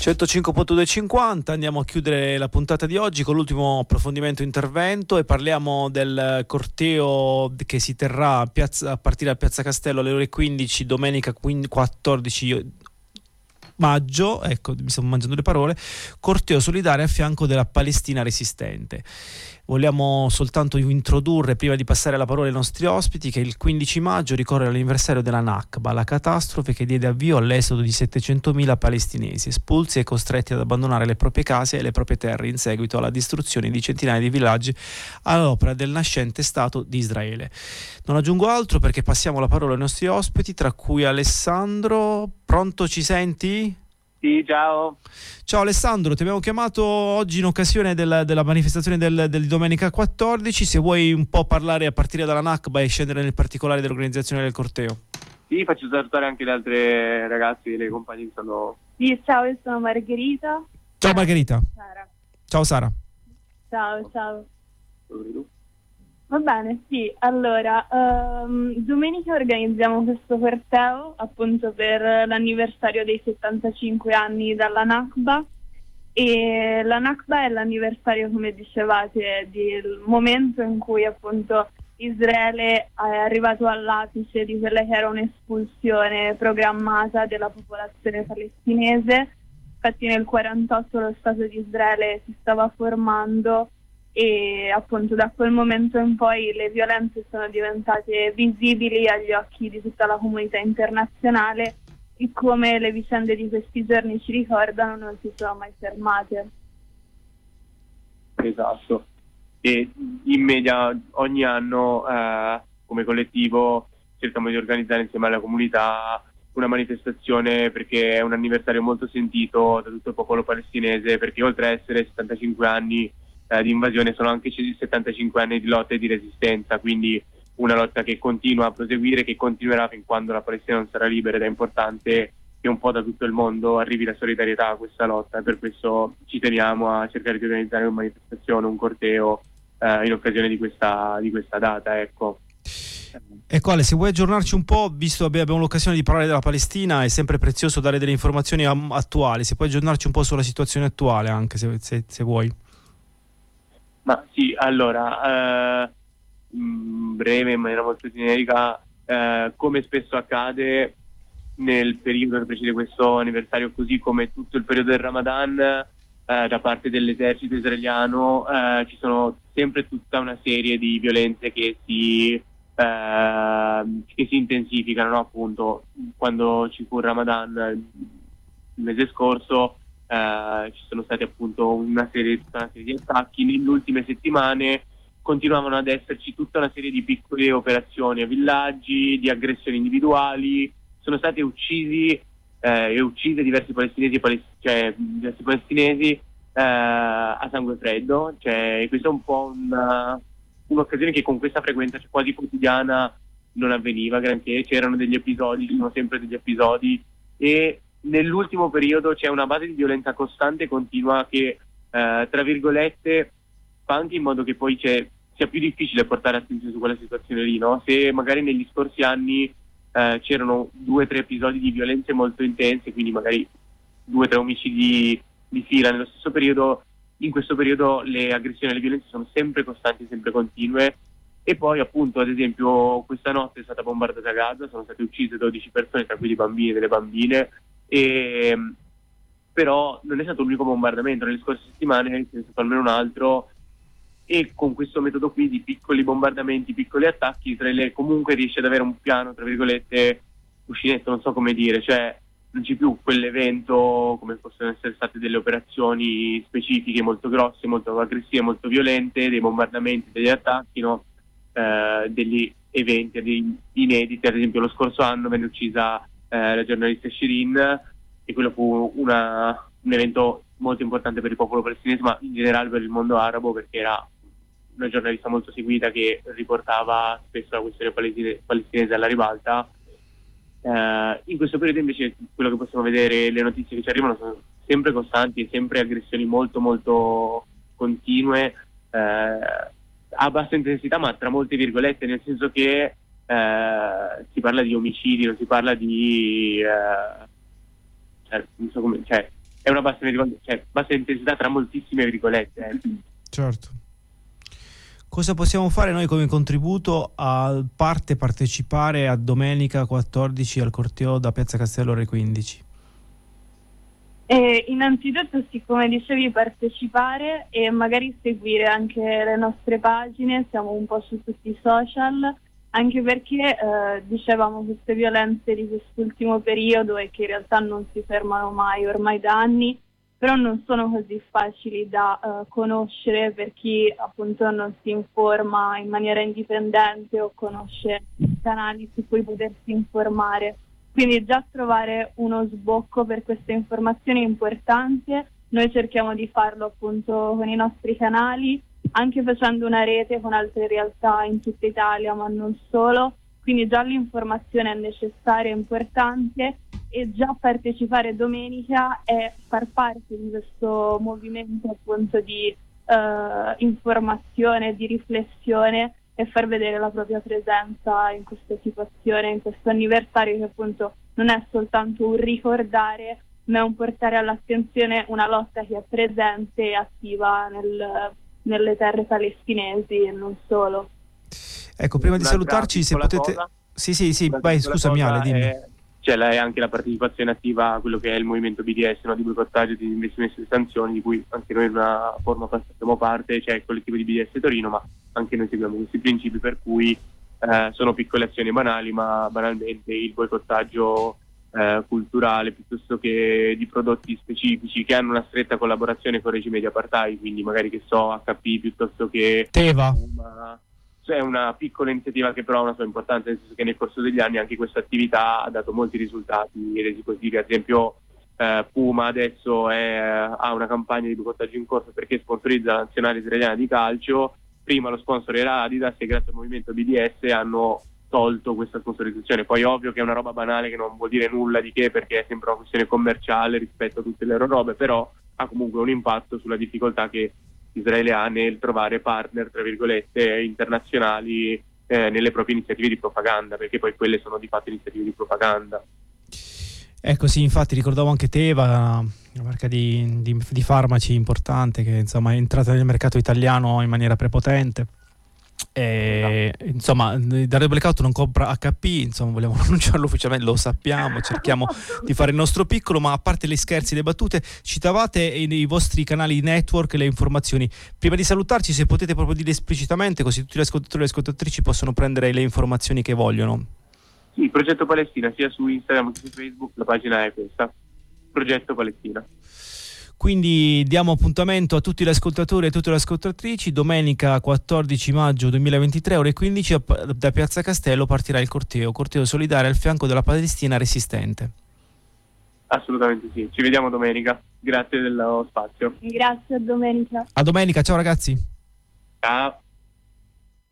105.250, andiamo a chiudere la puntata di oggi con l'ultimo approfondimento intervento e parliamo del corteo che si terrà a partire da Piazza Castello alle ore 15 domenica 14 maggio, ecco, mi sto mangiando le parole, corteo solidale a fianco della Palestina resistente. Vogliamo soltanto introdurre, prima di passare la parola ai nostri ospiti, che il 15 maggio ricorre l'anniversario della Nakba, la catastrofe che diede avvio all'esodo di 700.000 palestinesi, espulsi e costretti ad abbandonare le proprie case e le proprie terre in seguito alla distruzione di centinaia di villaggi all'opera del nascente Stato di Israele. Non aggiungo altro perché passiamo la parola ai nostri ospiti, tra cui Alessandro. Pronto, ci senti? Sì, ciao. Ciao Alessandro, ti abbiamo chiamato oggi in occasione della manifestazione del domenica 14, se vuoi un po' parlare a partire dalla Nakba e scendere nel particolare dell'organizzazione del corteo. Sì, faccio salutare anche le altre ragazze e le compagne che sono... Sì, ciao, io sono Margherita. Ciao Margherita. Sara. Ciao Sara. Ciao. Va bene, sì, allora, domenica organizziamo questo corteo appunto per l'anniversario dei 75 anni dalla Nakba, e la Nakba è l'anniversario, come dicevate, del momento in cui appunto Israele è arrivato all'apice di quella che era un'espulsione programmata della popolazione palestinese. Infatti nel 1948 lo Stato di Israele si stava formando e appunto da quel momento in poi le violenze sono diventate visibili agli occhi di tutta la comunità internazionale e, come le vicende di questi giorni ci ricordano, non si sono mai fermate. Esatto. E in media ogni anno come collettivo cerchiamo di organizzare insieme alla comunità una manifestazione, perché è un anniversario molto sentito da tutto il popolo palestinese, perché oltre a essere 75 anni di invasione sono anche 75 anni di lotta e di resistenza, quindi una lotta che continua a proseguire, che continuerà fin quando la Palestina non sarà libera, ed è importante che un po' da tutto il mondo arrivi la solidarietà a questa lotta, e per questo ci teniamo a cercare di organizzare una manifestazione, un corteo in occasione di questa data, ecco. Ecco Ale, se vuoi aggiornarci un po', visto che abbiamo l'occasione di parlare della Palestina, è sempre prezioso dare delle informazioni attuali, se puoi aggiornarci un po' sulla situazione attuale anche se vuoi. Ma sì, allora, breve, in maniera molto generica, come spesso accade nel periodo che precede questo anniversario, così come tutto il periodo del Ramadan, da parte dell'esercito israeliano ci sono sempre tutta una serie di violenze che si intensificano, no? Appunto, quando ci fu il Ramadan il mese scorso, ci sono stati appunto una serie di attacchi. Nelle ultime settimane continuavano ad esserci tutta una serie di piccole operazioni a villaggi, di aggressioni individuali. Sono stati uccisi e uccise diversi palestinesi a sangue freddo, cioè questo è un po' un'occasione che con questa frequenza, cioè quasi quotidiana, non avveniva granché. C'erano degli episodi, ci sono sempre degli episodi, e nell'ultimo periodo c'è una base di violenza costante e continua che, tra virgolette, fa anche in modo che poi sia più difficile portare attenzione su quella situazione lì, no? Se magari negli scorsi anni c'erano 2 o 3 episodi di violenze molto intense, quindi magari 2 o 3 omicidi di fila nello stesso periodo, in questo periodo le aggressioni e le violenze sono sempre costanti, sempre continue. E poi appunto, ad esempio, questa notte è stata bombardata Gaza, sono state uccise 12 persone, tra cui dei bambini e delle bambine, però non è stato l'unico bombardamento. Nelle scorse settimane c'è stato almeno un altro, e con questo metodo qui di piccoli bombardamenti, piccoli attacchi, Israele comunque riesce ad avere un piano, tra virgolette, cuscinetto, non so come dire, cioè non c'è più quell'evento come possono essere state delle operazioni specifiche molto grosse, molto aggressive, molto violente, dei bombardamenti, degli attacchi, no? Degli eventi inediti. Ad esempio lo scorso anno venne uccisa la giornalista Shirin, e quello fu un evento molto importante per il popolo palestinese, ma in generale per il mondo arabo, perché era una giornalista molto seguita che riportava spesso la questione palestinese alla ribalta. In questo periodo invece quello che possiamo vedere, le notizie che ci arrivano sono sempre costanti e sempre aggressioni molto molto continue, a bassa intensità, ma tra molte virgolette, nel senso che si parla di omicidi, non si parla di non so come, cioè è una bassa intensità tra moltissime virgolette. Certo. Cosa possiamo fare noi come contributo a parte partecipare a domenica 14 al corteo da Piazza Castello ore 15? Innanzitutto, sì, come dicevi, partecipare e magari seguire anche le nostre pagine, siamo un po' su tutti i social, anche perché dicevamo queste violenze di quest'ultimo periodo e che in realtà non si fermano mai, ormai da anni, però non sono così facili da conoscere per chi appunto non si informa in maniera indipendente o conosce canali su cui potersi informare. Quindi già trovare uno sbocco per queste informazioni è importante. Noi cerchiamo di farlo appunto con i nostri canali, anche facendo una rete con altre realtà in tutta Italia, ma non solo. Quindi già l'informazione è necessaria e importante, e già partecipare domenica è far parte di questo movimento appunto di informazione, di riflessione, e far vedere la propria presenza in questa situazione, in questo anniversario, che appunto non è soltanto un ricordare, ma è un portare all'attenzione una lotta che è presente e attiva nelle terre palestinesi e non solo. Ecco, prima di salutarci, se potete... Sì, vai, scusami Ale, dimmi. È anche la partecipazione attiva a quello che è il movimento BDS, no? Di boicottaggio, di investimenti e sanzioni, di cui anche noi in una forma facciamo parte, c'è il collettivo di BDS Torino, ma anche noi seguiamo questi principi, per cui sono piccole azioni banali, ma banalmente il boicottaggio culturale, piuttosto che di prodotti specifici che hanno una stretta collaborazione con regimi di apartheid, quindi magari HP piuttosto che Teva. È una piccola iniziativa che però ha una sua importanza, nel senso che nel corso degli anni anche questa attività ha dato molti risultati resi positivi. Ad esempio Puma adesso ha una campagna di boicottaggio in corso perché sponsorizza la nazionale israeliana di calcio. Prima lo sponsor era Adidas e grazie al movimento BDS hanno tolto questa sponsorizzazione. Poi ovvio che è una roba banale che non vuol dire nulla di che, perché è sempre una questione commerciale rispetto a tutte le loro robe, però ha comunque un impatto sulla difficoltà che Israele ha nel trovare partner, tra virgolette, internazionali nelle proprie iniziative di propaganda, perché poi quelle sono di fatto iniziative di propaganda. Ecco, sì, infatti ricordavo anche Teva, una marca di farmaci importante che insomma è entrata nel mercato italiano in maniera prepotente. Insomma, Dario Blackout non compra HP, insomma vogliamo annunciarlo ufficialmente, lo sappiamo, cerchiamo di fare il nostro piccolo, ma a parte gli scherzi, le battute, citavate i vostri canali network, le informazioni. Prima di salutarci, se potete proprio dire esplicitamente, così tutti gli ascoltatori e le ascoltatrici possono prendere le informazioni che vogliono. Sì, il Progetto Palestina, sia su Instagram che su Facebook, la pagina è questa, Progetto Palestina. Quindi diamo appuntamento a tutti gli ascoltatori e tutte le ascoltatrici. Domenica 14 maggio 2023 ore 15 da Piazza Castello partirà il corteo solidale al fianco della Palestina resistente. Assolutamente sì, ci vediamo domenica, grazie dello spazio. Grazie, a domenica. A domenica, ciao ragazzi. Ciao.